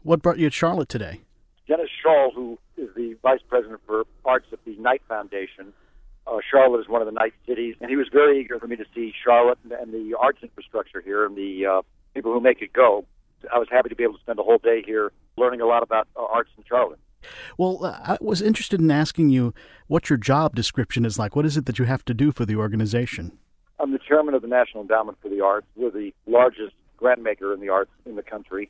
What brought you to Charlotte today? Dennis Scholl, who is the vice president for arts at the Knight Foundation. Charlotte is one of the Knight cities, and he was very eager for me to see Charlotte and the arts infrastructure here and the people who make it go. I was happy to be able to spend a whole day here learning a lot about arts in Charlotte. Well, I was interested in asking you what your job description is like. What is it that you have to do for the organization? I'm the chairman of the National Endowment for the Arts. We're the largest grant maker in the arts in the country.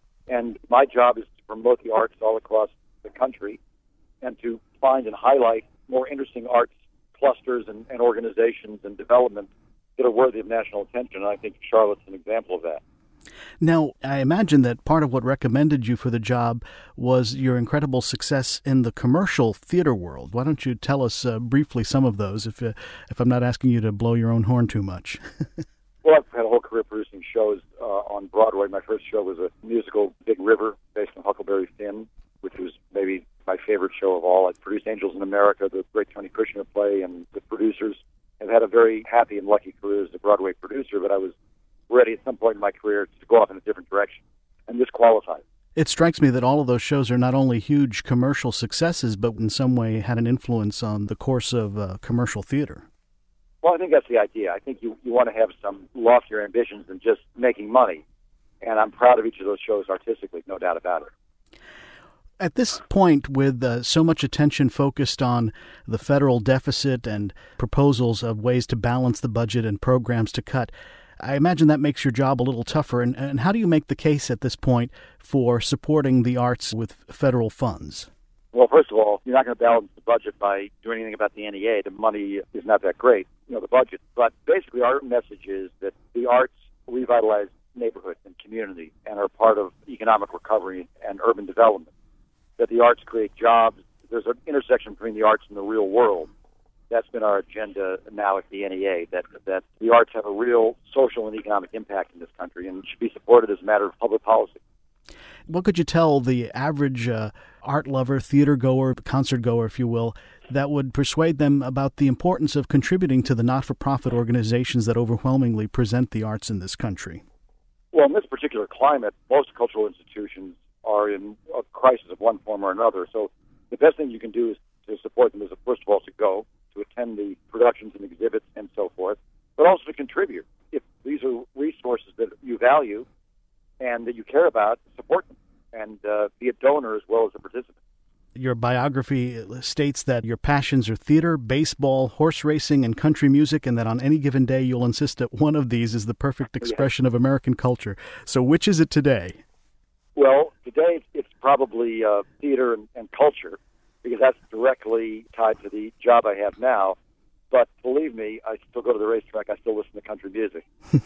And my job is to promote the arts all across the country and to find and highlight more interesting arts clusters and organizations and developments that are worthy of national attention. And I think Charlotte's an example of that. Now, I imagine that part of what recommended you for the job was your incredible success in the commercial theater world. Why don't you tell us briefly some of those, if I'm not asking you to blow your own horn too much? Well, I've had a whole career producing shows on Broadway. My first show was a musical, Big River, based on Huckleberry Finn, which was maybe my favorite show of all. I produced Angels in America, the great Tony Kushner play, and the producers. I've had a very happy and lucky career as a Broadway producer, but I was ready at some point in my career to go off in a different direction, and this qualified. It strikes me that all of those shows are not only huge commercial successes, but in some way had an influence on the course of commercial theater. Well, I think that's the idea. I think you want to have some loftier ambitions than just making money, and I'm proud of each of those shows artistically, no doubt about it. At this point, with so much attention focused on the federal deficit and proposals of ways to balance the budget and programs to cut, I imagine that makes your job a little tougher. And how do you make the case at this point for supporting the arts with federal funds? Well, first of all, you're not going to balance the budget by doing anything about the NEA. The money is not that great, the budget. But basically, our message is that the arts revitalize neighborhoods and community and are part of economic recovery and urban development. That the arts create jobs. There's an intersection between the arts and the real world. That's been our agenda now at the NEA, that the arts have a real social and economic impact in this country and should be supported as a matter of public policy. What could you tell the average art lover, theater goer, concert goer, if you will, that would persuade them about the importance of contributing to the not-for-profit organizations that overwhelmingly present the arts in this country? Well, in this particular climate, most cultural institutions are in a crisis of one form or another. So the best thing you can do is to support them is, first of all, to go, to attend the productions and exhibits and so forth, but also to contribute. If these are resources that you value and that you care about, support them and be a donor as well as a participant. Your biography states that your passions are theater, baseball, horse racing, and country music, and that on any given day you'll insist that one of these is the perfect expression of American culture. So which is it today? Well, today it's probably theater and culture, because that's directly tied to the job I have now. But believe me, I still go to the racetrack. I still listen to country music.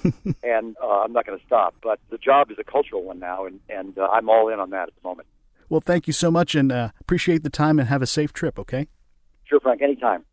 And I'm not going to stop. But the job is a cultural one now, and I'm all in on that at the moment. Well, thank you so much, and appreciate the time, and have a safe trip, okay? Sure, Frank, anytime.